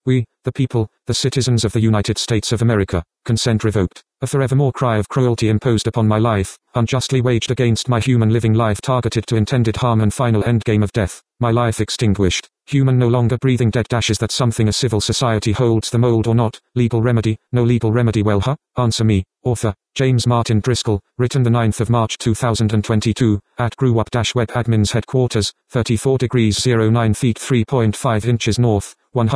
We, the people, the citizens of the United States of America, consent revoked. A forevermore cry of cruelty imposed upon my life, unjustly waged against my human living life targeted to intended harm and final endgame of death. My life extinguished. Human no longer breathing dead. Is that something a civil society holds the mold or not? Legal remedy? No legal remedy. Well, answer me. Author, James Martin Driscoll, written the 9th of March 2022, at GrewUp-Web Admins Headquarters, 34 degrees 09 feet 3.5 inches north,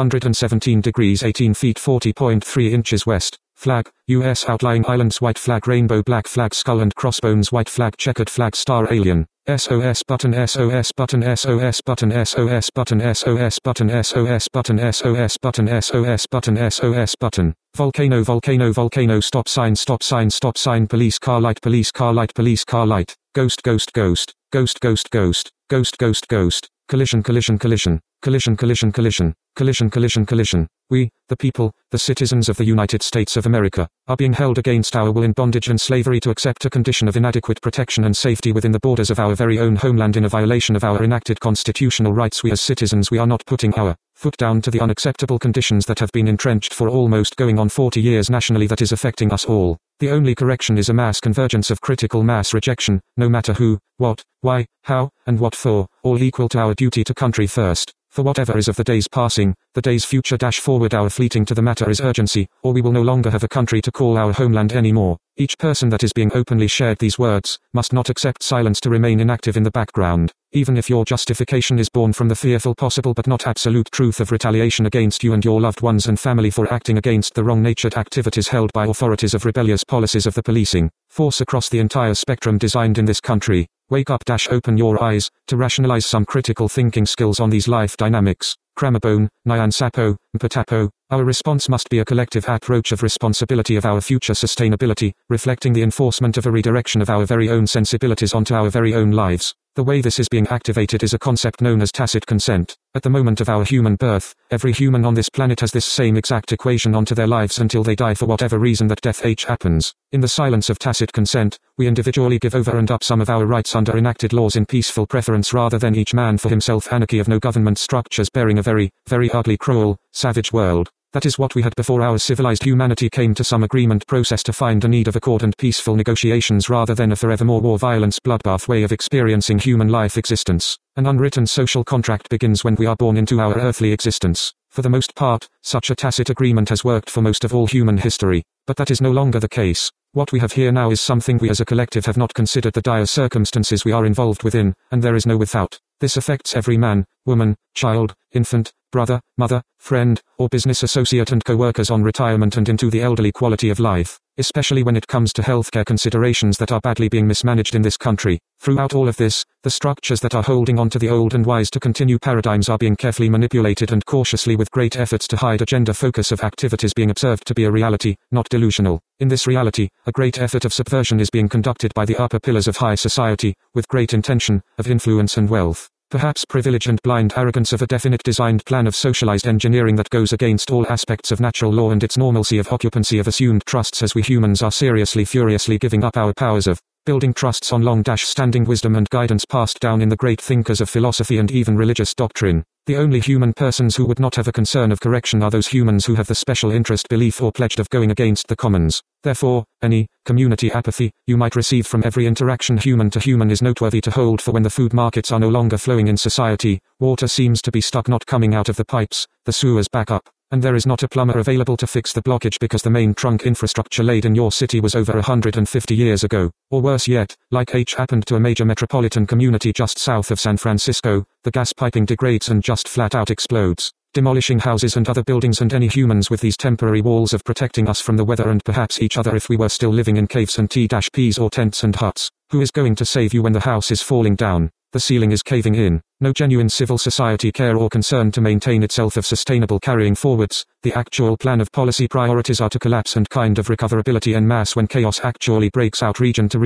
117 degrees 18 feet 40.3 inches west. Flag, U.S. Outlying islands. White flag, rainbow, black flag, skull and crossbones, white flag, checkered flag, star, alien. SOS button, SOS button, SOS button, SOS button, SOS button, SOS button, SOS button, SOS button, SOS button. Volcano, volcano, volcano, stop sign, stop sign, stop sign, police car light, police car light, police car light. Ghost, ghost, ghost, ghost, ghost, ghost, ghost, ghost, ghost. Collision, collision, collision, collision, collision, collision, collision, collision, collision. We, the people, the citizens of the United States of America, are being held against our will in bondage and slavery to accept a condition of inadequate protection and safety within the borders of our very own homeland in a violation of our enacted constitutional rights. We as citizens, we are not putting our foot down to the unacceptable conditions that have been entrenched for almost going on 40 years nationally that is affecting us all. The only correction is a mass convergence of critical mass rejection, no matter who, what, why, how, and what for, all equal to our duty to country first. For whatever is of the days passing, the days future forward our fleeting to the matter is urgency, or we will no longer have a country to call our homeland anymore. Each person that is being openly shared these words, must not accept silence to remain inactive in the background, even if your justification is born from the fearful possible but not absolute truth of retaliation against you and your loved ones and family for acting against the wrong-natured activities held by authorities of rebellious policies of the policing force across the entire spectrum designed in this country. Wake up, open your eyes, to rationalize some critical thinking skills on these life dynamics. Cramabone, Nyan Sapo, Mpatapo. Our response must be a collective approach of responsibility of our future sustainability, reflecting the enforcement of a redirection of our very own sensibilities onto our very own lives. The way this is being activated is a concept known as tacit consent. At the moment of our human birth, every human on this planet has this same exact equation onto their lives until they die for whatever reason that death happens. In the silence of tacit consent, we individually give over and up some of our rights under enacted laws in peaceful preference rather than each man for himself. Anarchy of no government structures bearing a very, very ugly, cruel, savage world. That is what we had before our civilized humanity came to some agreement process to find a need of accord and peaceful negotiations rather than a forevermore war violence bloodbath way of experiencing human life existence. An unwritten social contract begins when we are born into our earthly existence. For the most part, such a tacit agreement has worked for most of all human history, but that is no longer the case. What we have here now is something we as a collective have not considered the dire circumstances we are involved within, and there is no without. This affects every man, woman, child, infant, brother, mother, friend, or business associate and co-workers on retirement and into the elderly quality of life, especially when it comes to healthcare considerations that are badly being mismanaged in this country. Throughout all of this, the structures that are holding on to the old and wise to continue paradigms are being carefully manipulated and cautiously with great efforts to hide a gender focus of activities being observed to be a reality, not delusional. In this reality, a great effort of subversion is being conducted by the upper pillars of high society, with great intention, of influence and wealth. Perhaps privilege and blind arrogance of a definite designed plan of socialized engineering that goes against all aspects of natural law and its normalcy of occupancy of assumed trusts as we humans are seriously furiously giving up our powers of building trusts on long-standing wisdom and guidance passed down in the great thinkers of philosophy and even religious doctrine. The only human persons who would not have a concern of correction are those humans who have the special interest belief or pledged of going against the commons. Therefore, any community apathy you might receive from every interaction human to human is noteworthy to hold, for when the food markets are no longer flowing in society, water seems to be stuck not coming out of the pipes, the sewers back up, and there is not a plumber available to fix the blockage because the main trunk infrastructure laid in your city was over 150 years ago. Or worse yet, like happened to a major metropolitan community just south of San Francisco, the gas piping degrades and just flat out explodes, demolishing houses and other buildings and any humans with these temporary walls of protecting us from the weather and perhaps each other if we were still living in caves and T-Ps or tents and huts. Who is going to save you when the house is falling down? The ceiling is caving in. No genuine civil society care or concern to maintain itself of sustainable carrying forwards. The actual plan of policy priorities are to collapse and kind of recoverability en masse when chaos actually breaks out region to region.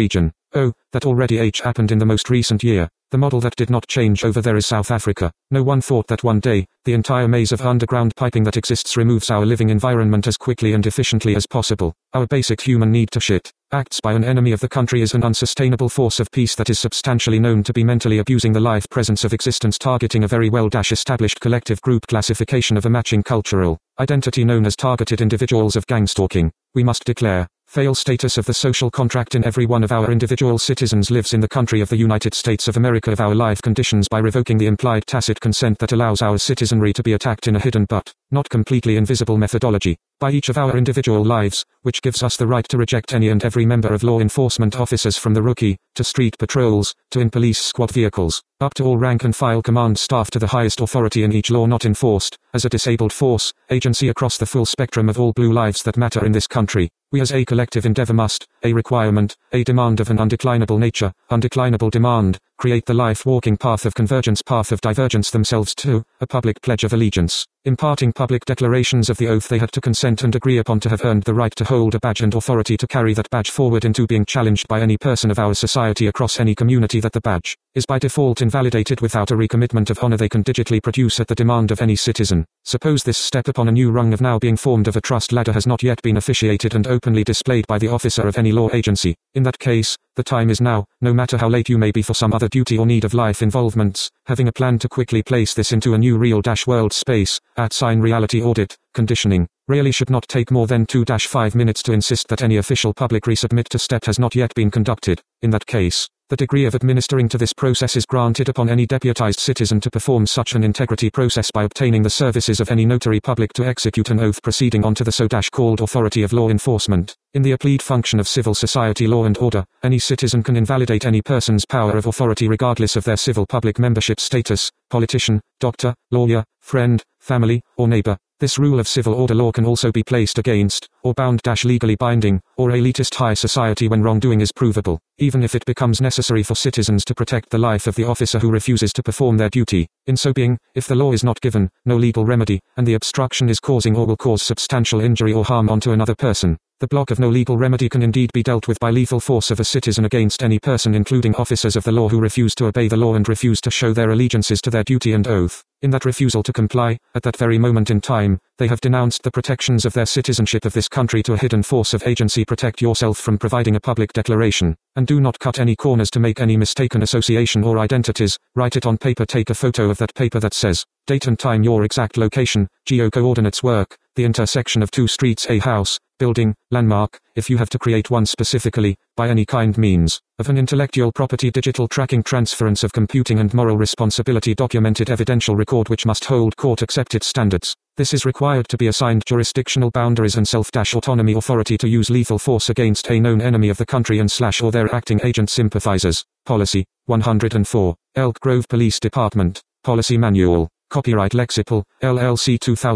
Oh, that already happened in the most recent year. The model that did not change over there is South Africa. No one thought that one day, the entire maze of underground piping that exists removes our living environment as quickly and efficiently as possible. Our basic human need to shit, acts by an enemy of the country is an unsustainable force of peace that is substantially known to be mentally abusing the life presence of existence, targeting a very well-established collective group classification of a matching cultural identity known as targeted individuals of gang stalking. We must declare fail status of the social contract in every one of our individual citizens lives in the country of the United States of America of our life conditions by revoking the implied tacit consent that allows our citizenry to be attacked in a hidden but not completely invisible methodology by each of our individual lives, which gives us the right to reject any and every member of law enforcement officers from the rookie, to street patrols, to in police squad vehicles, up to all rank and file command staff to the highest authority in each law not enforced, as a disabled force, agency across the full spectrum of all blue lives that matter in this country. We as a collective endeavor must, a requirement, a demand of an undeclinable nature, undeclinable demand, create the life-walking path of convergence, path of divergence themselves to, a public pledge of allegiance, imparting public declarations of the oath they had to consent and agree upon to have earned the right to hold a badge and authority to carry that badge forward into being challenged by any person of our society across any community that the badge is by default invalidated without a recommitment of honor they can digitally produce at the demand of any citizen. Suppose this step upon a new rung of now being formed of a trust ladder has not yet been officiated and openly displayed by the officer of any law agency. In that case, the time is now, no matter how late you may be for some other duty or need of life involvements, having a plan to quickly place this into a new real-world space, @ reality audit, conditioning, really should not take more than 2-5 minutes to insist that any official public resubmit to step has not yet been conducted. In that case, the degree of administering to this process is granted upon any deputized citizen to perform such an integrity process by obtaining the services of any notary public to execute an oath proceeding onto the so-called authority of law enforcement. In the applied function of civil society law and order, any citizen can invalidate any person's power of authority regardless of their civil public membership status, politician, doctor, lawyer, friend, family, or neighbor. This rule of civil order law can also be placed against, or bound legally binding, or elitist high society when wrongdoing is provable, even if it becomes necessary for citizens to protect the life of the officer who refuses to perform their duty. In so being, if the law is not given, no legal remedy, and the obstruction is causing or will cause substantial injury or harm onto another person, the block of no legal remedy can indeed be dealt with by lethal force of a citizen against any person including officers of the law who refuse to obey the law and refuse to show their allegiances to their duty and oath. In that refusal to comply, at that very moment in time, they have denounced the protections of their citizenship of this country to a hidden force of agency. Protect yourself from providing a public declaration, and do not cut any corners to make any mistaken association or identities. Write it on paper, take a photo of that paper that says, date and time, your exact location, geo-coordinates work, the intersection of two streets, a house, building, landmark, if you have to create one specifically, by any kind means, of an intellectual property digital tracking transference of computing and moral responsibility documented evidential record which must hold court-accepted standards. This is required to be assigned jurisdictional boundaries and self-autonomy authority to use lethal force against a known enemy of the country and / or their acting agent sympathizers. Policy 104. Elk Grove Police Department. Policy Manual. Copyright Lexipol, LLC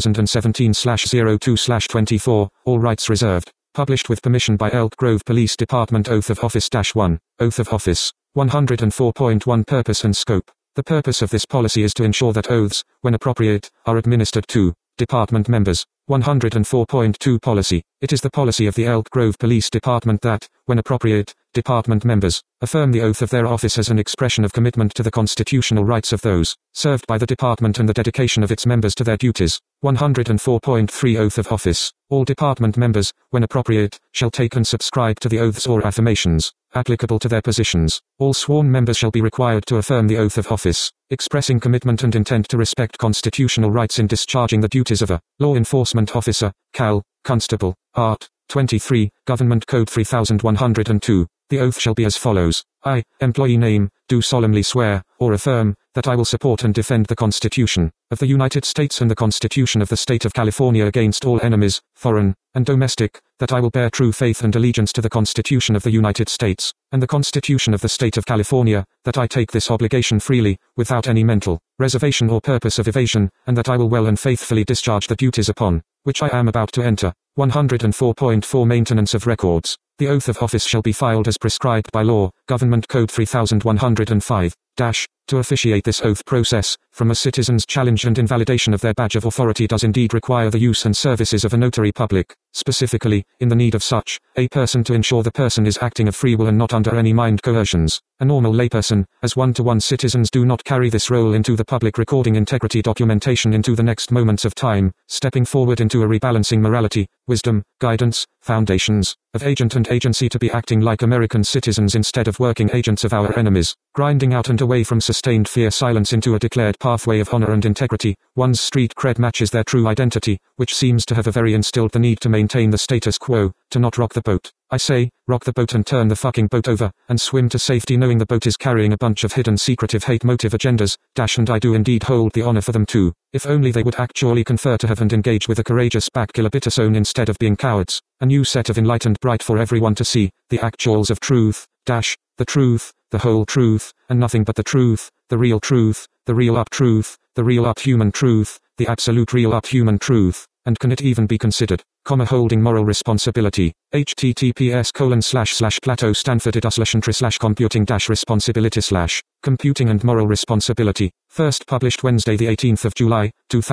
2017/02/24, all rights reserved. Published with permission by Elk Grove Police Department. Oath of Office -1. Oath of Office. 104.1 Purpose and Scope. The purpose of this policy is to ensure that oaths, when appropriate, are administered to department members. 104.2 Policy. It is the policy of the Elk Grove Police Department that, when appropriate, department members affirm the oath of their office as an expression of commitment to the constitutional rights of those served by the department and the dedication of its members to their duties. 104.3 Oath of Office. All department members, when appropriate, shall take and subscribe to the oaths or affirmations applicable to their positions. All sworn members shall be required to affirm the oath of office, expressing commitment and intent to respect constitutional rights in discharging the duties of a law enforcement officer, Cal, Constable, Art. 23, Government Code 3102. The oath shall be as follows. I, employee name, do solemnly swear, or affirm, that I will support and defend the Constitution of the United States and the Constitution of the State of California against all enemies, foreign and domestic, that I will bear true faith and allegiance to the Constitution of the United States and the Constitution of the State of California, that I take this obligation freely, without any mental reservation or purpose of evasion, and that I will well and faithfully discharge the duties upon which I am about to enter. 104.4 Maintenance of Records. The oath of office shall be filed as prescribed by law, Government Code 3105, to officiate this oath process, from a citizen's challenge and invalidation of their badge of authority does indeed require the use and services of a notary public, specifically, in the need of such, a person to ensure the person is acting of free will and not under any mind coercions. A normal layperson, as one-to-one citizens do not carry this role into the public recording integrity documentation into the next moments of time, stepping forward into a rebalancing morality, wisdom, guidance, foundations, of agent and agency to be acting like American citizens instead of working agents of our enemies, grinding out and away from sustained fear silence into a declared pathway of honor and integrity. One's street cred matches their true identity, which seems to have a very instilled the need to maintain the status quo, to not rock the boat. I say, rock the boat and turn the fucking boat over, and swim to safety knowing the boat is carrying a bunch of hidden secretive hate motive agendas, and I do indeed hold the honor for them too. If only they would actually confer to have and engage with a courageous backkiller bittersone instead of being cowards. A new set of enlightened bright for everyone to see, the actuals of truth, the truth, the whole truth, and nothing but the truth, the real up truth, the real up human truth, the absolute real up human truth, and can it even be considered, holding moral responsibility, https://plateau-stanford-computing-responsibility/ Computing and Moral Responsibility, first published Wednesday the 18th of July,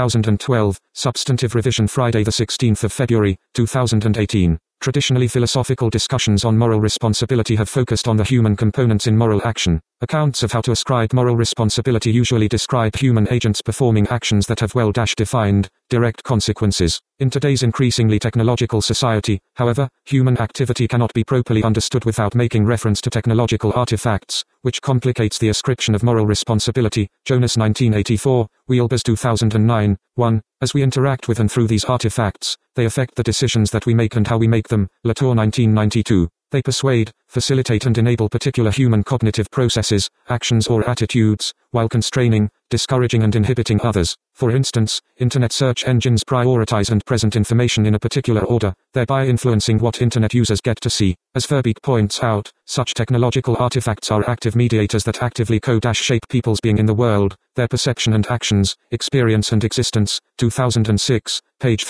2012, substantive revision Friday the 16th of February, 2018. Traditionally philosophical discussions on moral responsibility have focused on the human components in moral action. Accounts of how to ascribe moral responsibility usually describe human agents performing actions that have well-defined, direct consequences. In today's increasingly technological society, however, human activity cannot be properly understood without making reference to technological artifacts, which complicates the ascription of moral responsibility. Jonas 1984, Wielbers 2009, 1. As we interact with and through these artifacts, they affect the decisions that we make and how we make them. Latour 1992. They persuade, facilitate and enable particular human cognitive processes, actions or attitudes, while constraining, discouraging and inhibiting others. For instance, internet search engines prioritize and present information in a particular order, thereby influencing what internet users get to see. As Verbeek points out, such technological artifacts are active mediators that actively shape people's being in the world, their perception and actions, experience and existence. 2006, page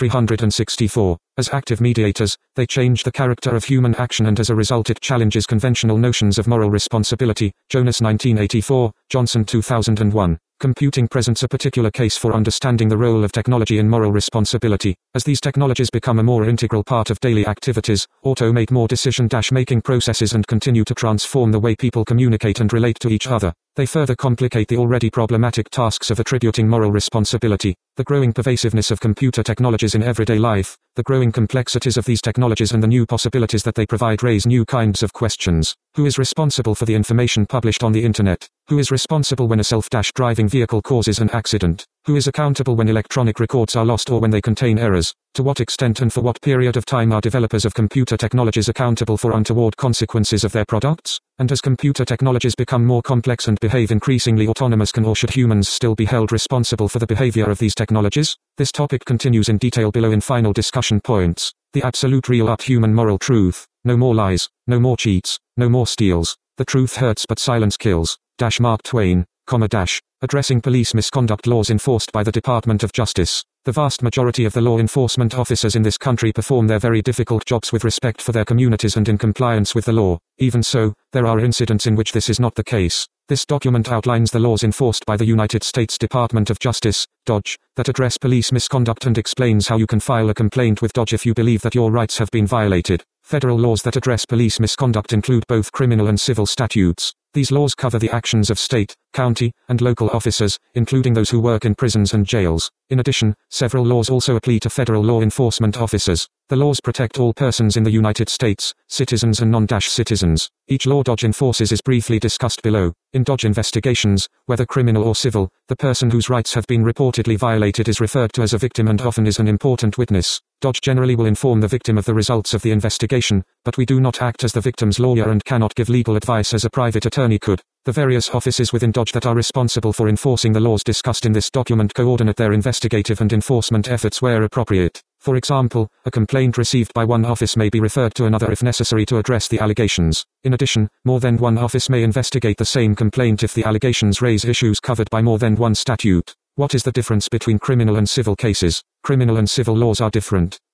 364. As active mediators, they change the character of human action and as a result it challenges conventional notions of moral responsibility. Jonas 1984, Johnson 2001. Computing presents a particular case for understanding the role of technology in moral responsibility. As these technologies become a more integral part of daily activities, automate more decision-making processes and continue to transform the way people communicate and relate to each other, they further complicate the already problematic tasks of attributing moral responsibility. The growing pervasiveness of computer technologies in everyday life, the growing complexities of these technologies and the new possibilities that they provide raise new kinds of questions. Who is responsible for the information published on the internet? Who is responsible when a self-driving vehicle causes an accident? Who is accountable when electronic records are lost or when they contain errors? To what extent and for what period of time are developers of computer technologies accountable for untoward consequences of their products? And as computer technologies become more complex and behave increasingly autonomous, can or should humans still be held responsible for the behavior of these technologies? This topic continues in detail below in final discussion points. The absolute real up human moral truth. No more lies, no more cheats, no more steals. The truth hurts but silence kills. Mark Twain, addressing police misconduct laws enforced by the Department of Justice. The vast majority of the law enforcement officers in this country perform their very difficult jobs with respect for their communities and in compliance with the law. Even so, there are incidents in which this is not the case. This document outlines the laws enforced by the United States Department of Justice, DOJ, that address police misconduct and explains how you can file a complaint with DOJ if you believe that your rights have been violated. Federal laws that address police misconduct include both criminal and civil statutes. These laws cover the actions of state, county, and local officers, including those who work in prisons and jails. In addition, several laws also apply to federal law enforcement officers. The laws protect all persons in the United States, citizens and non-citizens. Each law DOJ enforces is briefly discussed below. In DOJ investigations, whether criminal or civil, the person whose rights have been reportedly violated is referred to as a victim and often is an important witness. DOJ generally will inform the victim of the results of the investigation, but we do not act as the victim's lawyer and cannot give legal advice as a private attorney could. The various offices within DOJ that are responsible for enforcing the laws discussed in this document coordinate their investigative and enforcement efforts where appropriate. For example, a complaint received by one office may be referred to another if necessary to address the allegations. In addition, more than one office may investigate the same complaint if the allegations raise issues covered by more than one statute. What is the difference between criminal and civil cases? Criminal and civil laws are different.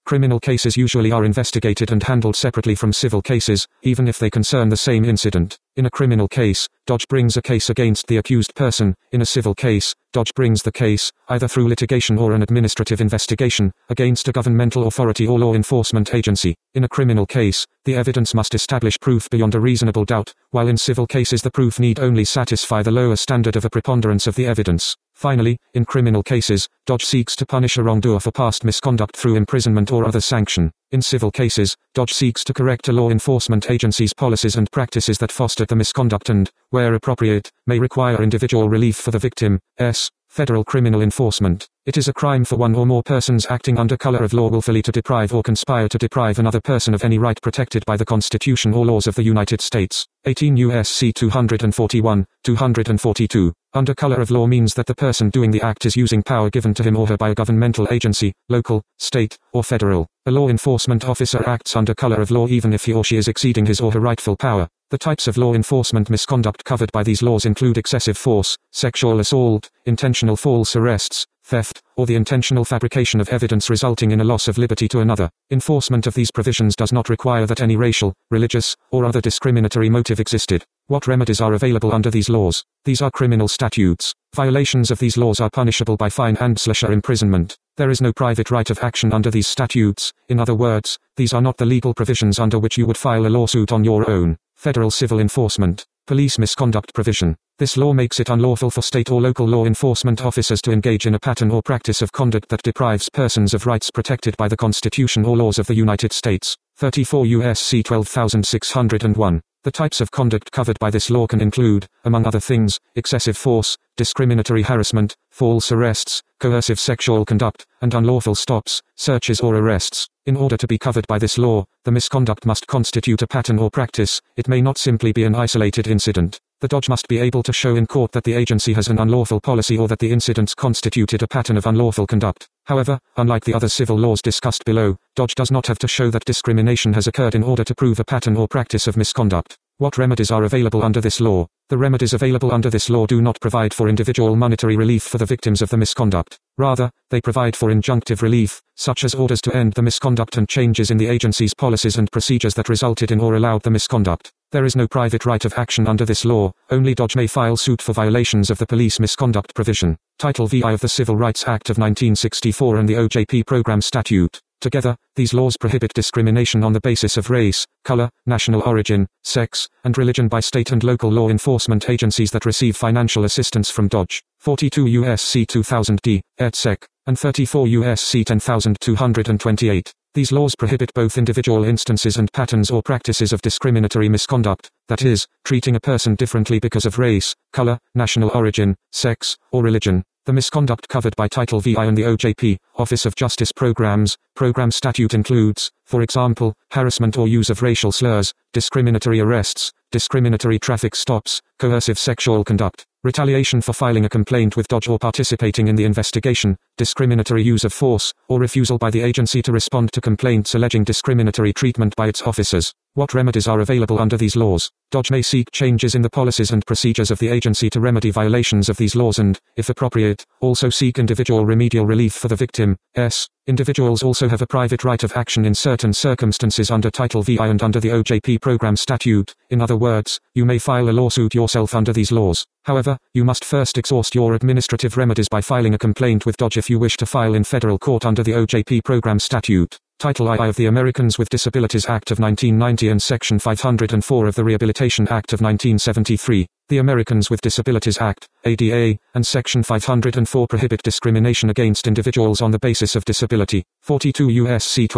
Criminal cases usually are investigated and handled separately from civil cases, even if they concern the same incident. In a criminal case, Dodge brings a case against the accused person. In a civil case, Dodge brings the case, either through litigation or an administrative investigation, against a governmental authority or law enforcement agency. In a criminal case, the evidence must establish proof beyond a reasonable doubt, while in civil cases the proof need only satisfy the lower standard of a preponderance of the evidence. Finally, in criminal cases, Dodge seeks to punish a wrongdoer for past misconduct through imprisonment or other sanction. In civil cases, Dodge seeks to correct a law enforcement agency's policies and practices that fostered the misconduct and, where appropriate, may require individual relief for the victim. Federal criminal enforcement. It is a crime for one or more persons acting under color of law willfully to deprive or conspire to deprive another person of any right protected by the Constitution or laws of the United States. 18 U.S.C. 241, 242. Under color of law means that the person doing the act is using power given to him or her by a governmental agency, local, state, or federal. A law enforcement officer acts under color of law even if he or she is exceeding his or her rightful power. The types of law enforcement misconduct covered by these laws include excessive force, sexual assault, intentional false arrests, theft, or the intentional fabrication of evidence resulting in a loss of liberty to another. Enforcement of these provisions does not require that any racial, religious, or other discriminatory motive existed. What remedies are available under these laws? These are criminal statutes. Violations of these laws are punishable by fine and/or imprisonment. There is no private right of action under these statutes. In other words, these are not the legal provisions under which you would file a lawsuit on your own. Federal civil enforcement. Police misconduct provision. This law makes it unlawful for state or local law enforcement officers to engage in a pattern or practice of conduct that deprives persons of rights protected by the Constitution or laws of the United States. 34 U.S.C. 12601. The types of conduct covered by this law can include, among other things, excessive force, discriminatory harassment, false arrests, coercive sexual conduct, and unlawful stops, searches or arrests. In order to be covered by this law, the misconduct must constitute a pattern or practice. It may not simply be an isolated incident. The Dodge must be able to show in court that the agency has an unlawful policy or that the incidents constituted a pattern of unlawful conduct. However, unlike the other civil laws discussed below, Dodge does not have to show that discrimination has occurred in order to prove a pattern or practice of misconduct. What remedies are available under this law? The remedies available under this law do not provide for individual monetary relief for the victims of the misconduct. Rather, they provide for injunctive relief, such as orders to end the misconduct and changes in the agency's policies and procedures that resulted in or allowed the misconduct. There is no private right of action under this law. Only Dodge may file suit for violations of the police misconduct provision. Title VI of the Civil Rights Act of 1964 and the OJP Program Statute. Together, these laws prohibit discrimination on the basis of race, color, national origin, sex, and religion by state and local law enforcement agencies that receive financial assistance from Dodge. 42 U.S.C. 2000d, et sec., and 34 U.S.C. 10228. These laws prohibit both individual instances and patterns or practices of discriminatory misconduct, that is, treating a person differently because of race, color, national origin, sex, or religion. The misconduct covered by Title VI and the OJP, Office of Justice Programs, Program Statute includes, for example, harassment or use of racial slurs, discriminatory arrests, discriminatory traffic stops, coercive sexual conduct, retaliation for filing a complaint with Dodge or participating in the investigation, discriminatory use of force, or refusal by the agency to respond to complaints alleging discriminatory treatment by its officers. What remedies are available under these laws? Dodge may seek changes in the policies and procedures of the agency to remedy violations of these laws and, if appropriate, also seek individual remedial relief for the victim. Individuals also have a private right of action in certain circumstances under Title VI and under the OJP Program Statute. In other words, you may file a lawsuit yourself under these laws. However, you must first exhaust your administrative remedies by filing a complaint with Dodge if you wish to file in federal court under the OJP Program Statute. Title I of the Americans with Disabilities Act of 1990 and Section 504 of the Rehabilitation Act of 1973. The Americans with Disabilities Act, ADA, and Section 504 prohibit discrimination against individuals on the basis of disability. 42 U.S.C.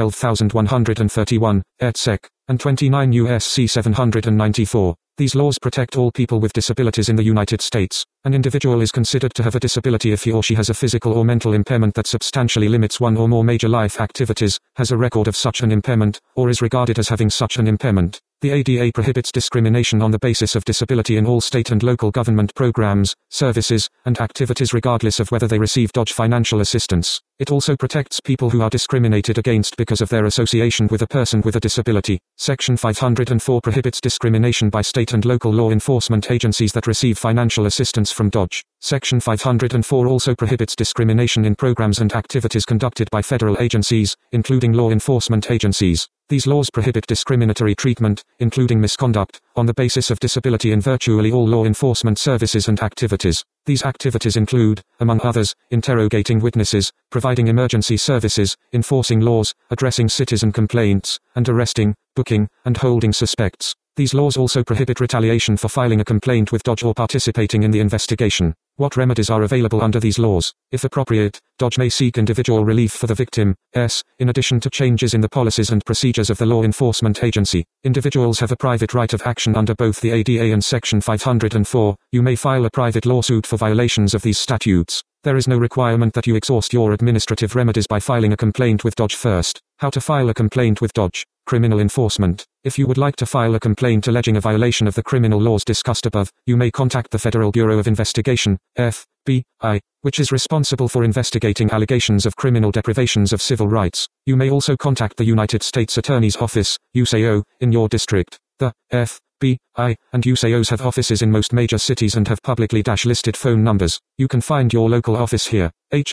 12131, et sec., and 29 U.S.C. 794. These laws protect all people with disabilities in the United States. An individual is considered to have a disability if he or she has a physical or mental impairment that substantially limits one or more major life activities, has a record of such an impairment, or is regarded as having such an impairment. The ADA prohibits discrimination on the basis of disability in all state and local government programs, services, and activities regardless of whether they receive DOJ financial assistance. It also protects people who are discriminated against because of their association with a person with a disability. Section 504 prohibits discrimination by state and local law enforcement agencies that receive financial assistance from DOJ. Section 504 also prohibits discrimination in programs and activities conducted by federal agencies, including law enforcement agencies. These laws prohibit discriminatory treatment, including misconduct, on the basis of disability in virtually all law enforcement services and activities. These activities include, among others, interrogating witnesses, providing emergency services, enforcing laws, addressing citizen complaints, and arresting, booking, and holding suspects. These laws also prohibit retaliation for filing a complaint with DOJ or participating in the investigation. What remedies are available under these laws? If appropriate, DOJ may seek individual relief for the victim, in addition to changes in the policies and procedures of the law enforcement agency. Individuals have a private right of action under both the ADA and Section 504. You may file a private lawsuit for violations of these statutes. There is no requirement that you exhaust your administrative remedies by filing a complaint with DOJ first. How to file a complaint with DOJ? Criminal enforcement. If you would like to file a complaint alleging a violation of the criminal laws discussed above, you may contact the Federal Bureau of Investigation, FBI, which is responsible for investigating allegations of criminal deprivations of civil rights. You may also contact the United States Attorney's Office, USAO, in your district. The FBI and USAOs have offices in most major cities and have publicly listed phone numbers. You can find your local office here.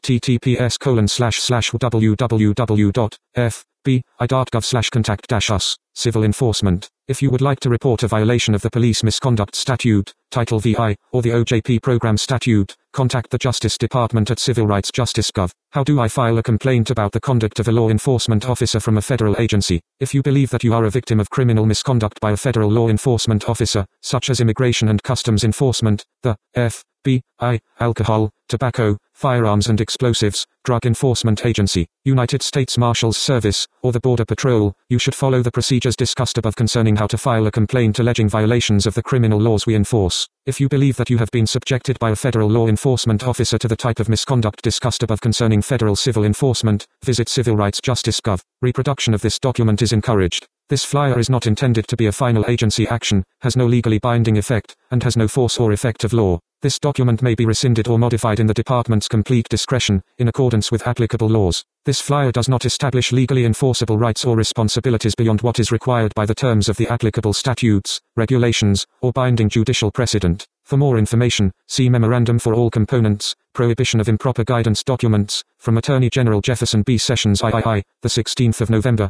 https://www.fbi.gov/contact-us. Civil enforcement. If you would like to report a violation of the Police Misconduct Statute, Title VI, or the OJP Program Statute, contact the Justice Department at Civil Rights Justice Gov. How do I file a complaint about the conduct of a law enforcement officer from a federal agency? If you believe that you are a victim of criminal misconduct by a federal law enforcement officer, such as Immigration and Customs Enforcement, the FBI, Alcohol, Tobacco, Firearms and Explosives, Drug Enforcement Agency, United States Marshals Service, or the Border Patrol, you should follow the procedures discussed above concerning how to file a complaint alleging violations of the criminal laws we enforce. If you believe that you have been subjected by a federal law enforcement officer to the type of misconduct discussed above concerning federal civil enforcement, visit Civil Rights Justice Gov. Reproduction of this document is encouraged. This flyer is not intended to be a final agency action, has no legally binding effect, and has no force or effect of law. This document may be rescinded or modified in the department's complete discretion, in accordance with applicable laws. This flyer does not establish legally enforceable rights or responsibilities beyond what is required by the terms of the applicable statutes, regulations, or binding judicial precedent. For more information, see Memorandum for all components, Prohibition of Improper Guidance Documents, from Attorney General Jefferson B. Sessions III, the 16th of November,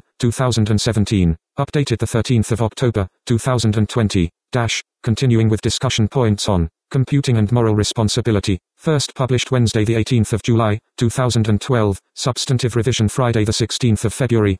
2017. Updated the 13th of October, 2020. Continuing with discussion points on computing and moral responsibility. First published Wednesday the 18th of July, 2012. Substantive revision Friday the 16th of February,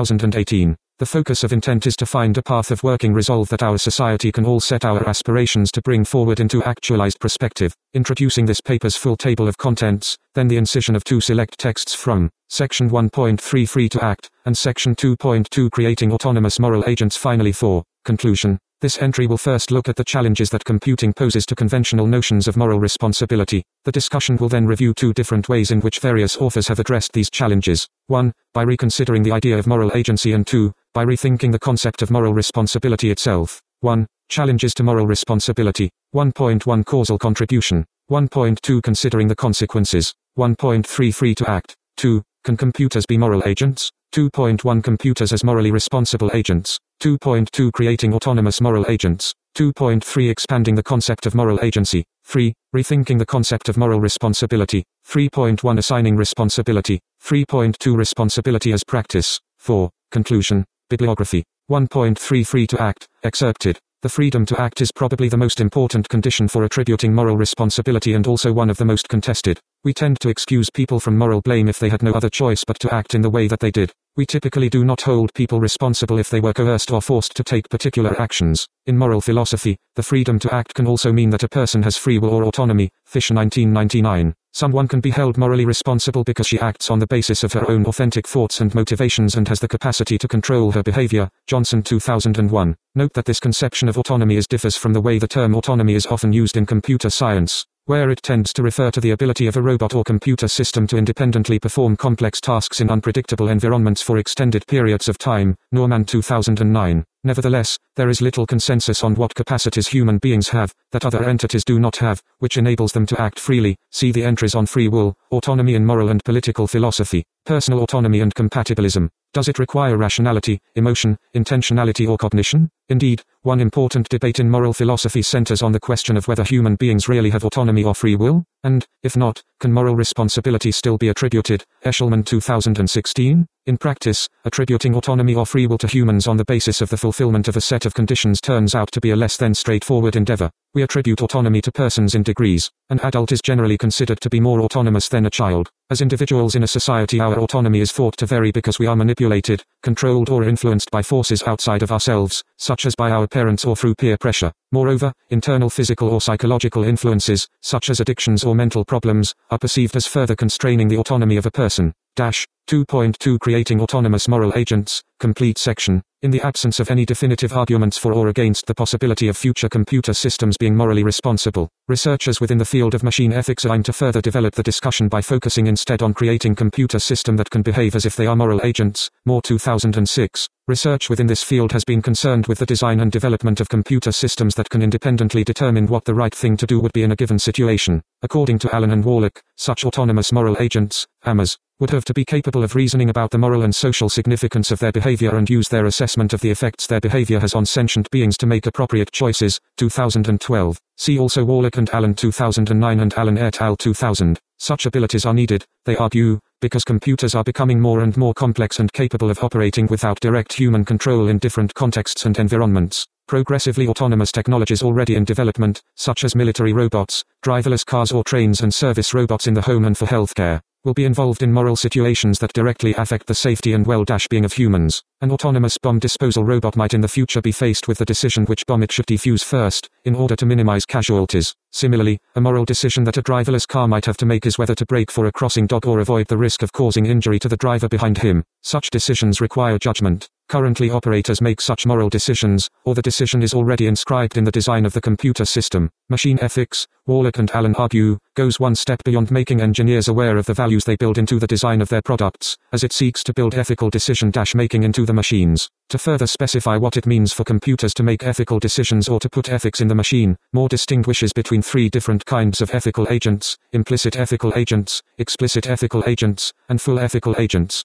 2018. The focus of intent is to find a path of working resolve that our society can all set our aspirations to bring forward into actualized perspective. Introducing this paper's full table of contents, then the incision of two select texts from Section 1.3 Free to Act, and Section 2.2 Creating Autonomous Moral Agents. Finally, for conclusion. This entry will first look at the challenges that computing poses to conventional notions of moral responsibility. The discussion will then review two different ways in which various authors have addressed these challenges. 1. By reconsidering the idea of moral agency, and 2. By rethinking the concept of moral responsibility itself. 1. Challenges to moral responsibility. 1.1 Causal contribution. 1.2 Considering the consequences. 1.3 Free to act. 2. Can computers be moral agents? 2.1 Computers as morally responsible agents. 2.2 Creating autonomous moral agents. 2.3 Expanding the concept of moral agency. 3. Rethinking the concept of moral responsibility. 3.1 Assigning responsibility. 3.2 Responsibility as practice. 4. Conclusion. Bibliography. 1.3 Free to act, excerpted. The freedom to act is probably the most important condition for attributing moral responsibility and also one of the most contested. We tend to excuse people from moral blame if they had no other choice but to act in the way that they did. We typically do not hold people responsible if they were coerced or forced to take particular actions. In moral philosophy, the freedom to act can also mean that a person has free will or autonomy. Fisher 1999. Someone can be held morally responsible because she acts on the basis of her own authentic thoughts and motivations and has the capacity to control her behavior. Johnson 2001. Note that this conception of autonomy differs from the way the term autonomy is often used in computer science, where it tends to refer to the ability of a robot or computer system to independently perform complex tasks in unpredictable environments for extended periods of time. Norman 2009. Nevertheless, there is little consensus on what capacities human beings have, that other entities do not have, which enables them to act freely. See the entries on free will, autonomy in moral and political philosophy, personal autonomy and compatibilism. Does it require rationality, emotion, intentionality or cognition? Indeed, one important debate in moral philosophy centers on the question of whether human beings really have autonomy or free will, and, if not, can moral responsibility still be attributed? Eshelman 2016. In practice, attributing autonomy or free will to humans on the basis of the fulfillment of a set of conditions turns out to be a less than straightforward endeavor. We attribute autonomy to persons in degrees. An adult is generally considered to be more autonomous than a child. As individuals in a society, our autonomy is thought to vary because we are manipulated, controlled or influenced by forces outside of ourselves, such as by our parents or through peer pressure. Moreover, internal physical or psychological influences, such as addictions or mental problems, are perceived as further constraining the autonomy of a person. 2.2 Creating autonomous moral agents, complete section. In the absence of any definitive arguments for or against the possibility of future computer systems being morally responsible, researchers within the field of machine ethics aim to further develop the discussion by focusing instead on creating computer systems that can behave as if they are moral agents. Moore 2006. Research within this field has been concerned with the design and development of computer systems that can independently determine what the right thing to do would be in a given situation. According to Allen and Warlock, such autonomous moral agents, AMAs, would have to be capable of reasoning about the moral and social significance of their behavior and use their assessment of the effects their behavior has on sentient beings to make appropriate choices. 2012. See also Warlock and Allen 2009 and Allen et al. 2000. Such abilities are needed, they argue, because computers are becoming more and more complex and capable of operating without direct human control in different contexts and environments. Progressively autonomous technologies already in development, such as military robots, driverless cars or trains and service robots in the home and for healthcare, will be involved in moral situations that directly affect the safety and well-being of humans. An autonomous bomb disposal robot might in the future be faced with the decision which bomb it should defuse first, in order to minimize casualties. Similarly, a moral decision that a driverless car might have to make is whether to brake for a crossing dog or avoid the risk of causing injury to the driver behind him. Such decisions require judgment. Currently operators make such moral decisions, or the decision is already inscribed in the design of the computer system. Machine ethics, Warlock and Allen argue, goes one step beyond making engineers aware of the values they build into the design of their products, as it seeks to build ethical decision-making into the machines. To further specify what it means for computers to make ethical decisions or to put ethics in the machine, Moore distinguishes between three different kinds of ethical agents: implicit ethical agents, explicit ethical agents, and full ethical agents.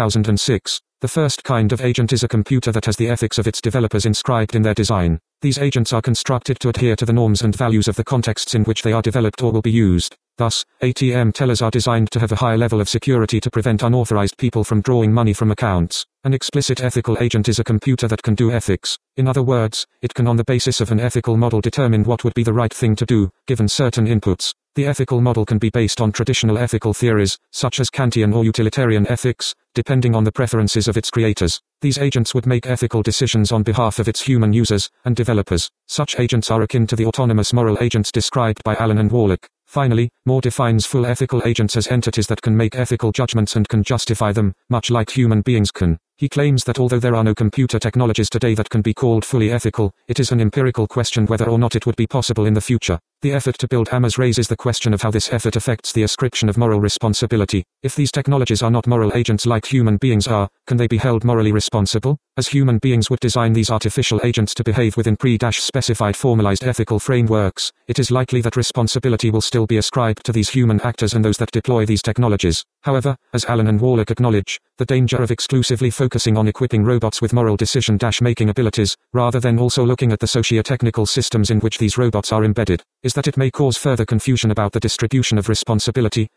2006. The first kind of agent is a computer that has the ethics of its developers inscribed in their design. These agents are constructed to adhere to the norms and values of the contexts in which they are developed or will be used. Thus, ATM tellers are designed to have a high level of security to prevent unauthorized people from drawing money from accounts. An explicit ethical agent is a computer that can do ethics. In other words, it can on the basis of an ethical model determine what would be the right thing to do, given certain inputs. The ethical model can be based on traditional ethical theories, such as Kantian or utilitarian ethics, depending on the preferences of its creators. These agents would make ethical decisions on behalf of its human users and developers. Such agents are akin to the autonomous moral agents described by Allen and Warlock. Finally, Moore defines full ethical agents as entities that can make ethical judgments and can justify them, much like human beings can. He claims that although there are no computer technologies today that can be called fully ethical, it is an empirical question whether or not it would be possible in the future. The effort to build AMAs raises the question of how this effort affects the ascription of moral responsibility. If these technologies are not moral agents like human beings are, can they be held morally responsible? As human beings would design these artificial agents to behave within pre-specified formalized ethical frameworks, it is likely that responsibility will still be ascribed to these human actors and those that deploy these technologies. However, as Allen and Warlock acknowledge, the danger of exclusively focusing on equipping robots with moral decision-making abilities, rather than also looking at the socio-technical systems in which these robots are embedded, is that it may cause further confusion about the distribution of responsibility.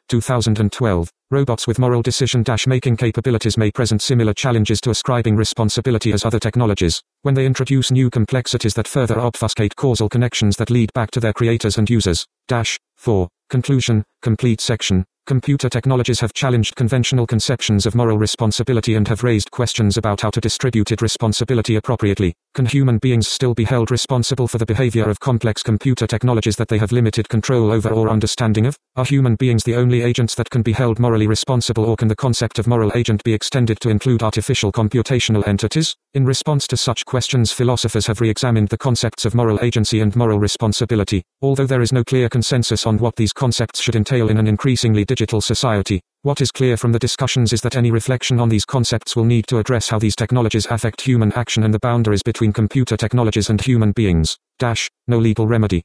2012. Robots with moral decision-making capabilities may present similar challenges to ascribing responsibility as other technologies, when they introduce new complexities that further obfuscate causal connections that lead back to their creators and users. 4. Conclusion, complete section. Computer technologies have challenged conventional conceptions of moral responsibility and have raised questions about how to distribute responsibility appropriately. Can human beings still be held responsible for the behavior of complex computer technologies that they have limited control over or understanding of? Are human beings the only agents that can be held morally responsible, or can the concept of moral agent be extended to include artificial computational entities? In response to such questions, philosophers have re-examined the concepts of moral agency and moral responsibility. Although there is no clear consensus on what these concepts should entail in an increasingly digital society. What is clear from the discussions is that any reflection on these concepts will need to address how these technologies affect human action and the boundaries between computer technologies and human beings. No legal remedy.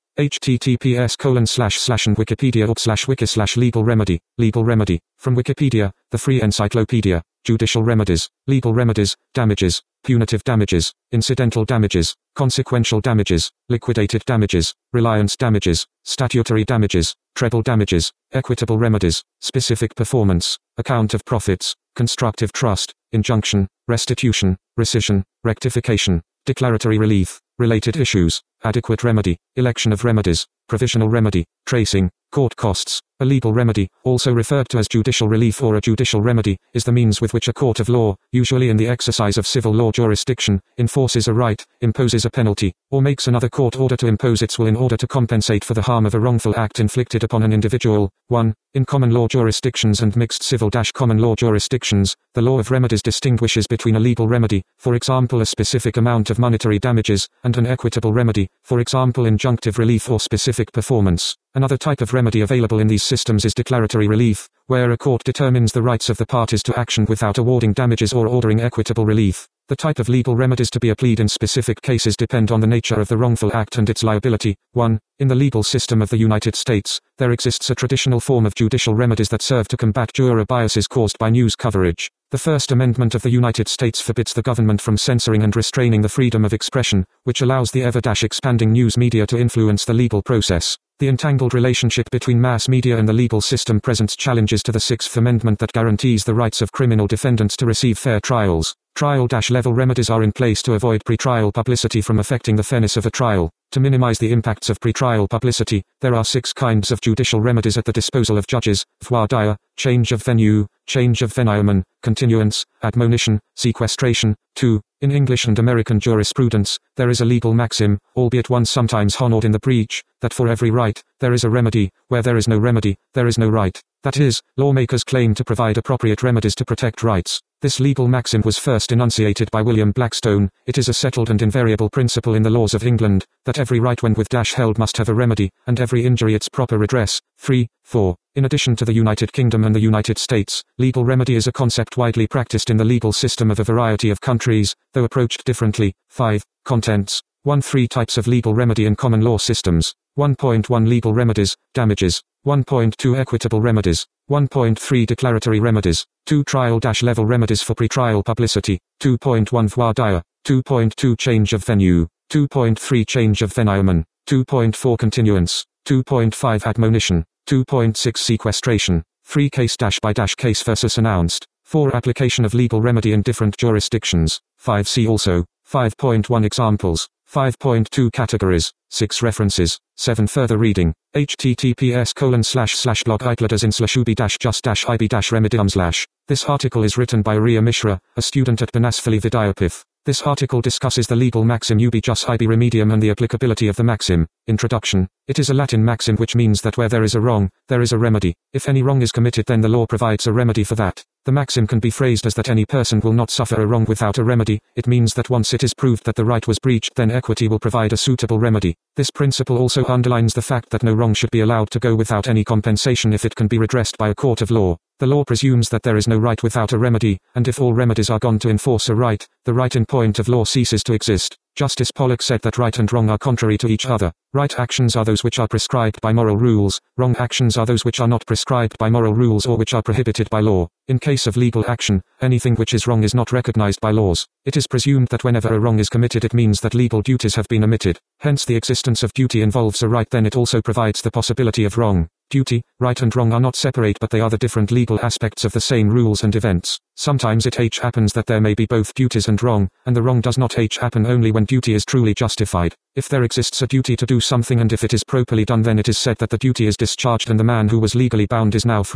https:// and wikipedia.org/wiki/legal remedy. Legal remedy. From Wikipedia, the free encyclopedia. Judicial remedies. Legal remedies. Damages. Punitive damages. Incidental damages. Consequential damages. Liquidated damages. Reliance damages. Statutory damages. Treble damages. Equitable remedies. Specific performance. Account of profits. Constructive trust. Injunction. Restitution. Rescission. Rectification. Declaratory relief. Related issues. Adequate remedy. Election of remedies. Provisional remedy. Tracing. Court costs. A legal remedy, also referred to as judicial relief or a judicial remedy, is the means with which a court of law, usually in the exercise of civil law jurisdiction, enforces a right, imposes a penalty, or makes another court order to impose its will in order to compensate for the harm of a wrongful act inflicted upon an individual. 1. In common law jurisdictions and mixed civil-common law jurisdictions, the law of remedies distinguishes between a legal remedy, for example a specific amount of monetary damages, and an equitable remedy, for example injunctive relief or specific performance. Another type of remedy available in these systems is declaratory relief, where a court determines the rights of the parties to action without awarding damages or ordering equitable relief. The type of legal remedies to be applied in specific cases depend on the nature of the wrongful act and its liability. 1. In the legal system of the United States, there exists a traditional form of judicial remedies that serve to combat juror biases caused by news coverage. The First Amendment of the United States forbids the government from censoring and restraining the freedom of expression, which allows the ever-expanding news media to influence the legal process. The entangled relationship between mass media and the legal system presents challenges to the Sixth Amendment that guarantees the rights of criminal defendants to receive fair trials. Trial-level remedies are in place to avoid pretrial publicity from affecting the fairness of a trial. To minimize the impacts of pretrial publicity, there are 6 kinds of judicial remedies at the disposal of judges: voir dire, change of venue, change of venirement, continuance, admonition, sequestration. 2. In English and American jurisprudence, there is a legal maxim, albeit one sometimes honored in the breach, that for every right, there is a remedy; where there is no remedy, there is no right. That is, lawmakers claim to provide appropriate remedies to protect rights. This legal maxim was first enunciated by William Blackstone. It is a settled and invariable principle in the laws of England, that every right when withheld must have a remedy, and every injury its proper redress. 3. 4. In addition to the United Kingdom and the United States, legal remedy is a concept widely practiced in the legal system of a variety of countries, though approached differently. 5. Contents. 1. 3 types of legal remedy in common law systems. 1.1 Legal remedies, damages. 1.2 Equitable remedies. 1.3 Declaratory remedies. 2 Trial-level remedies for pretrial publicity. 2.1 Voir dire. 2.2 Change of venue. 2.3 Change of venirement. 2.4 Continuance. 2.5 Admonition. 2.6 Sequestration. 3 Case-by-case versus announced. 4 Application of legal remedy in different jurisdictions. 5 See also. 5.1 Examples. 5.2 Categories. 6 References. 7 Further reading. https://blog-ib-just-ib-remedium/. This article is written by Riya Mishra, a student at Banasvali Vidyapith. This article discusses the legal maxim ubi jus ibi remedium and the applicability of the maxim. Introduction. It is a Latin maxim which means that where there is a wrong, there is a remedy. If any wrong is committed, then the law provides a remedy for that. The maxim can be phrased as that any person will not suffer a wrong without a remedy. It means that once it is proved that the right was breached, then equity will provide a suitable remedy. This principle also underlines the fact that no wrong should be allowed to go without any compensation if it can be redressed by a court of law. The law presumes that there is no right without a remedy, and if all remedies are gone to enforce a right, the right in point of law ceases to exist. Justice Pollock said that right and wrong are contrary to each other. Right actions are those which are prescribed by moral rules, wrong actions are those which are not prescribed by moral rules or which are prohibited by law. In case of legal action, anything which is wrong is not recognized by laws. It is presumed that whenever a wrong is committed, it means that legal duties have been omitted. Hence the existence of duty involves a right, then it also provides the possibility of wrong. Duty, right and wrong are not separate, but they are the different legal aspects of the same rules and events. Sometimes it happens that there may be both duties and wrong, and the wrong does not happen only when duty is truly justified. If there exists a duty to do something and if it is properly done, then it is said that the duty is discharged and the man who was legally bound is now freed.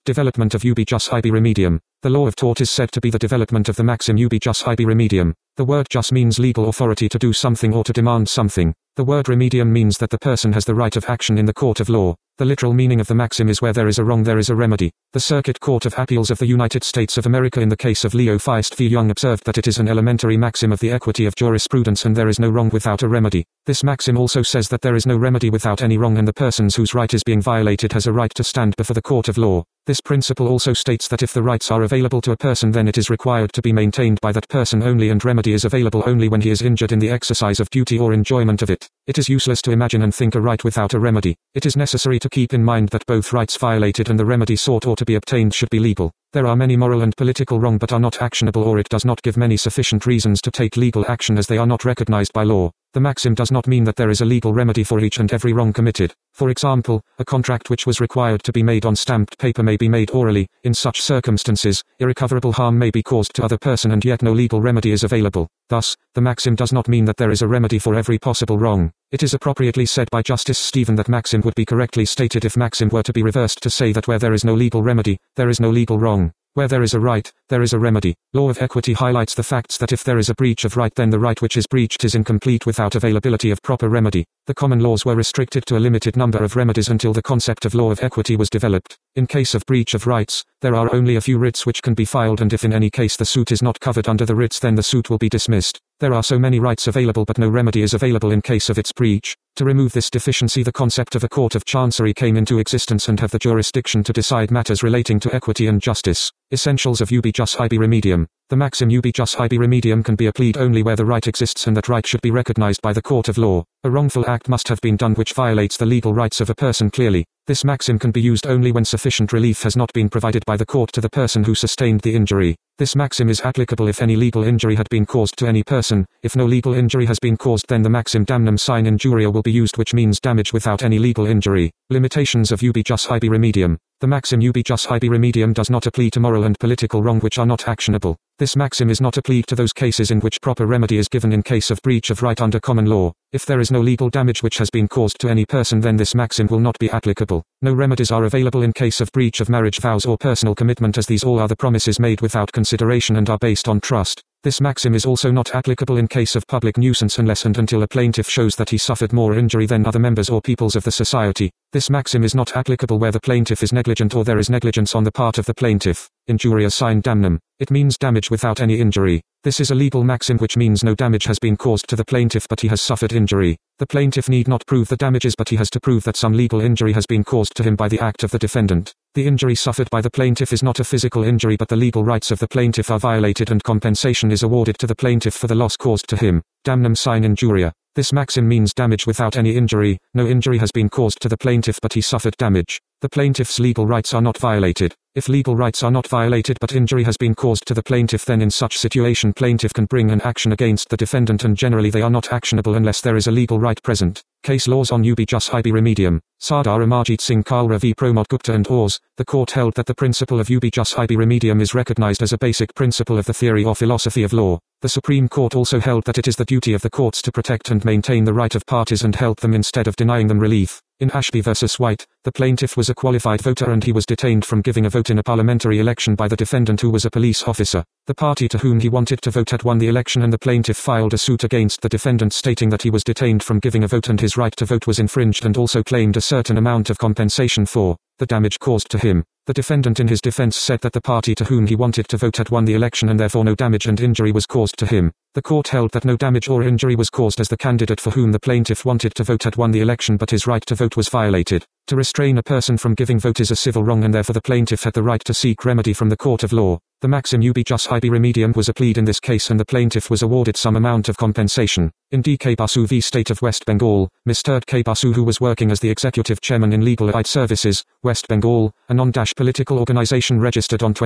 Development of ubi jus ibi remedium. The law of tort is said to be the development of the maxim ubi jus ibi remedium. The word jus means legal authority to do something or to demand something. The word remedium means that the person has the right of action in the court of law. The literal meaning of the maxim is where there is a wrong there is a remedy. The Circuit Court of Appeals of the United States of America in the case of Leo Feist v. Young observed that it is an elementary maxim of the equity of jurisprudence and there is no wrong without a remedy. This maxim also says that there is no remedy without any wrong and the persons whose right is being violated has a right to stand before the court of law. This principle also states that if the rights are available to a person then it is required to be maintained by that person only and remedy is available only when he is injured in the exercise of duty or enjoyment of it. It is useless to imagine and think a right without a remedy. It is necessary to keep in mind that both rights violated and the remedy sought or to be obtained should be legal. There are many moral and political wrong but are not actionable or it does not give many sufficient reasons to take legal action as they are not recognized by law. The maxim does not mean that there is a legal remedy for each and every wrong committed. For example, a contract which was required to be made on stamped paper may be made orally. In such circumstances, irrecoverable harm may be caused to other person and yet no legal remedy is available. Thus, the maxim does not mean that there is a remedy for every possible wrong. It is appropriately said by Justice Stephen that maxim would be correctly stated if maxim were to be reversed to say that where there is no legal remedy, there is no legal wrong. Where there is a right, there is a remedy. Law of equity highlights the facts that if there is a breach of right then the right which is breached is incomplete without availability of proper remedy. The common laws were restricted to a limited number of remedies until the concept of law of equity was developed. In case of breach of rights, there are only a few writs which can be filed and if in any case the suit is not covered under the writs then the suit will be dismissed. There are so many rights available but no remedy is available in case of its breach. To remove this deficiency the concept of a court of chancery came into existence and have the jurisdiction to decide matters relating to equity and justice. Essentials of ubi jus ibi remedium. The maxim ubi jus ibi remedium can be applied only where the right exists and that right should be recognized by the court of law. A wrongful act must have been done which violates the legal rights of a person clearly. This maxim can be used only when sufficient relief has not been provided by the court to the person who sustained the injury. This maxim is applicable if any legal injury had been caused to any person. If no legal injury has been caused then the maxim damnum sine injuria will be used which means damage without any legal injury. Limitations of ubi jus ibi remedium. The maxim ubi jus ibi remedium does not apply to moral and political wrong which are not actionable. This maxim is not applied to those cases in which proper remedy is given in case of breach of right under common law. If there is no legal damage which has been caused to any person then this maxim will not be applicable. No remedies are available in case of breach of marriage vows or personal commitment as these all are the promises made without consideration and are based on trust. This maxim is also not applicable in case of public nuisance unless and until a plaintiff shows that he suffered more injury than other members or peoples of the society. This maxim is not applicable where the plaintiff is negligent or there is negligence on the part of the plaintiff. Injuria sine damnum. It means damage without any injury. This is a legal maxim which means no damage has been caused to the plaintiff but he has suffered injury. The plaintiff need not prove the damages but he has to prove that some legal injury has been caused to him by the act of the defendant. The injury suffered by the plaintiff is not a physical injury but the legal rights of the plaintiff are violated and compensation is awarded to the plaintiff for the loss caused to him. Damnum sine injuria. This maxim means damage without any injury. No injury has been caused to the plaintiff but he suffered damage. The plaintiff's legal rights are not violated. If legal rights are not violated but injury has been caused to the plaintiff then in such situation plaintiff can bring an action against the defendant and generally they are not actionable unless there is a legal right present. Case laws on ubi jus ibi remedium. Sardar Amarjit Singh Kalra v Pramod Gupta and Ors. The court held that the principle of ubi jus ibi remedium is recognized as a basic principle of the theory or philosophy of law. The Supreme Court also held that it is the duty of the courts to protect and maintain the right of parties and help them instead of denying them relief. In Ashby v. White, the plaintiff was a qualified voter and he was detained from giving a vote in a parliamentary election by the defendant who was a police officer. The party to whom he wanted to vote had won the election and the plaintiff filed a suit against the defendant stating that he was detained from giving a vote and his right to vote was infringed and also claimed a certain amount of compensation for the damage caused to him. The defendant in his defense said that the party to whom he wanted to vote had won the election and therefore no damage and injury was caused to him. The court held that no damage or injury was caused as the candidate for whom the plaintiff wanted to vote had won the election but his right to vote was violated. To restrain a person from giving vote is a civil wrong and therefore the plaintiff had the right to seek remedy from the court of law. The maxim ubi jus ibi remedium was applied in this case and the plaintiff was awarded some amount of compensation. In D. K. Basu v. State of West Bengal, Mr. K. Basu who was working as the executive chairman in Legal Aid Services, West Bengal, a non-political organization registered on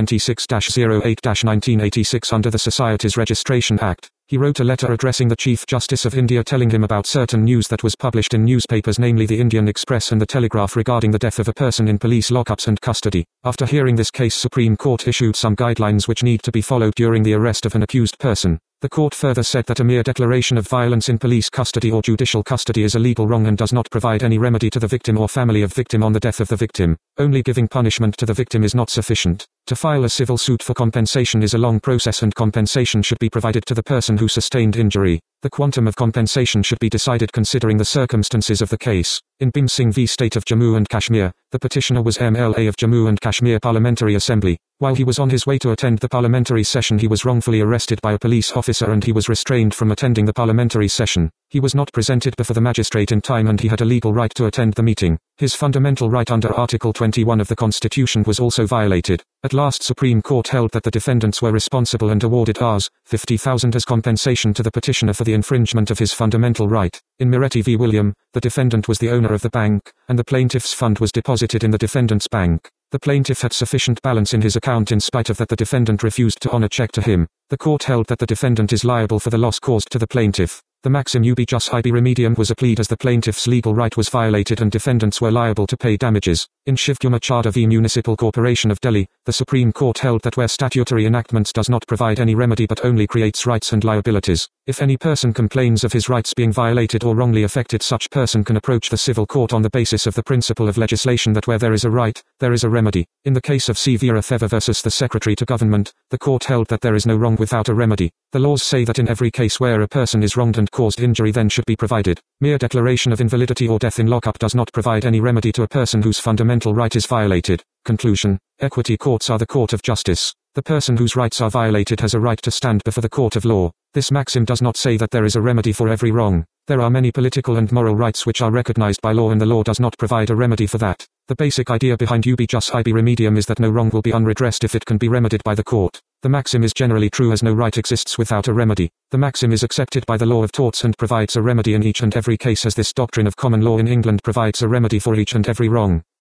26-08-1986 under the Societies Registration Act. He wrote a letter addressing the Chief Justice of India telling him about certain news that was published in newspapers namely the Indian Express and the Telegraph regarding the death of a person in police lockups and custody. After hearing this case Supreme Court issued some guidelines which need to be followed during the arrest of an accused person. The court further said that a mere declaration of violence in police custody or judicial custody is a legal wrong and does not provide any remedy to the victim or family of victim on the death of the victim. Only giving punishment to the victim is not sufficient. To file a civil suit for compensation is a long process and compensation should be provided to the person who sustained injury. The quantum of compensation should be decided considering the circumstances of the case. In Bhim Singh v. State of Jammu and Kashmir, the petitioner was MLA of Jammu and Kashmir Parliamentary Assembly. While he was on his way to attend the parliamentary session, he was wrongfully arrested by a police officer and he was restrained from attending the parliamentary session. He was not presented before the magistrate in time and he had a legal right to attend the meeting. His fundamental right under Article 21 of the Constitution was also violated. At last, Supreme Court held that the defendants were responsible and awarded Rs. 50,000 as compensation to the petitioner for the infringement of his fundamental right. In Miretti v. William, the defendant was the owner of the bank, and the plaintiff's fund was deposited in the defendant's bank. The plaintiff had sufficient balance in his account in spite of that the defendant refused to honor check to him. The court held that the defendant is liable for the loss caused to the plaintiff. The maxim ubi jus ibi remedium was applied as the plaintiff's legal right was violated and defendants were liable to pay damages. In Shiv Kumar Chadha v. Municipal Corporation of Delhi, the Supreme Court held that where statutory enactments does not provide any remedy but only creates rights and liabilities, if any person complains of his rights being violated or wrongly affected, such person can approach the civil court on the basis of the principle of legislation that where there is a right, there is a remedy. In the case of C. Veeratheva versus the Secretary to Government, the court held that there is no wrong without a remedy. The laws say that in every case where a person is wronged and caused injury then should be provided. Mere declaration of invalidity or death in lockup does not provide any remedy to a person whose fundamental right is violated. Conclusion. Equity courts are the court of justice. The person whose rights are violated has a right to stand before the court of law. This maxim does not say that there is a remedy for every wrong. There are many political and moral rights which are recognized by law and the law does not provide a remedy for that. The basic idea behind ubi jus ibi remedium is that no wrong will be unredressed if it can be remedied by the court. The maxim is generally true as no right exists without a remedy. The maxim is accepted by the law of torts and provides a remedy in each and every case as this doctrine of common law in England provides a remedy for each and every wrong.